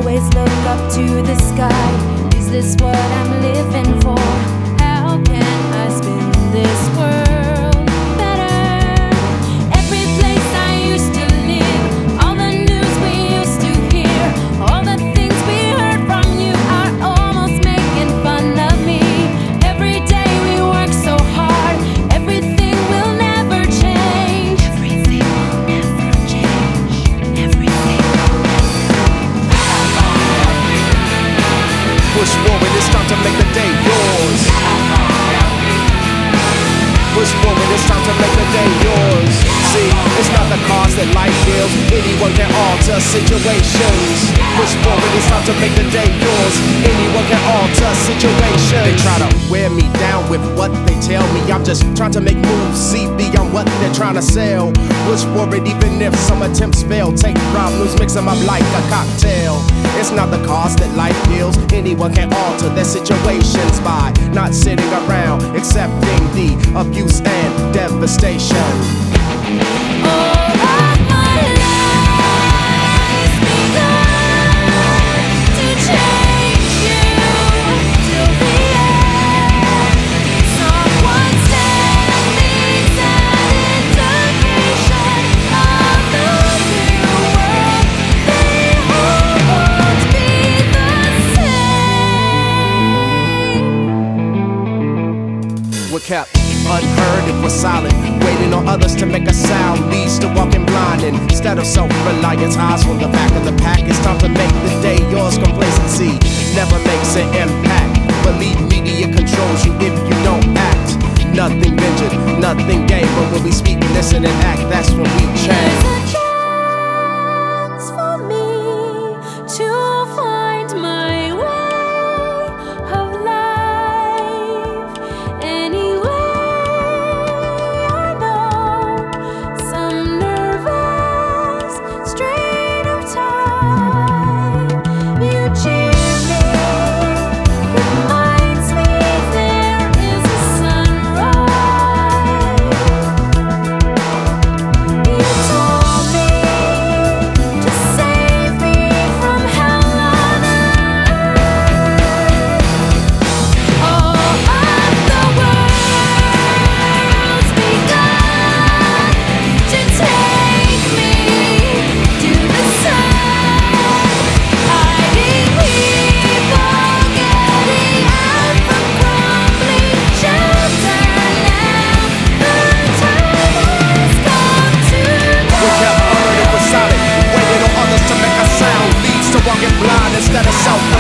always look up to the sky. Is this what I'm living for? How can I spin this world better? Every place I used to live, all the news we used to hear, all the things we heard from you are almost making fun of me. Every day we work so hard, everything will never change. Everything will never change. Everything will never. Push forward, it's time to make the day yours. Push forward, it's time to make the day yours. See, it's not the cards that life deals, anyone can alter situations. Push forward, it's time to make the day yours. Anyone can alter situations. They try to wear me down with what they tell me. I'm just trying to make moves, see beyond what they're trying to sell. Push forward even if some attempts fail. Take problems, mix them up like a cocktail. It's not the cards that life deals, anyone can alter their situations by not sitting around accepting the abuse and devastation. We're kept unheard if we're silent. Waiting on others to make a sound leads to walking blind. Instead of self-reliance, eyes from the back of the pack. It's time to make the day yours. Complacency never makes an impact. Believe media controls you if you don't act. Nothing ventured, nothing gained. But when we speak, listen and act, that's when we change. There's a chance for me to find my way of life. Anyway, I know some nervous strain of time. You cheer me, reminds me there is a sunrise. You told me to save me from hell on earth. All of the world's begun to take me to the sun. Hiding people getting out from crumbling shelter now. The time has come to We're kept unheard if we're silent. Waiting on others to make a sound leads to walking blind instead of self